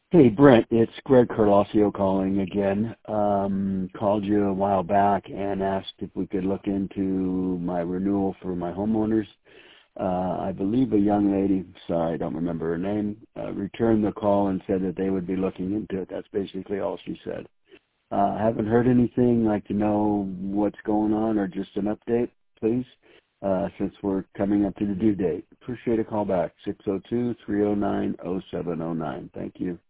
Hey, Brent, it's Greg Carlosio calling again. Called you a while back and asked if we could look into my renewal for my homeowners. I believe a young lady, sorry, I don't remember her name, returned the call and said that they would be looking into it. That's basically all she said. I haven't heard anything. Like to know what's going on or just an update, please, since we're coming up to the due date. Appreciate a call back, 602-309-0709. Thank you.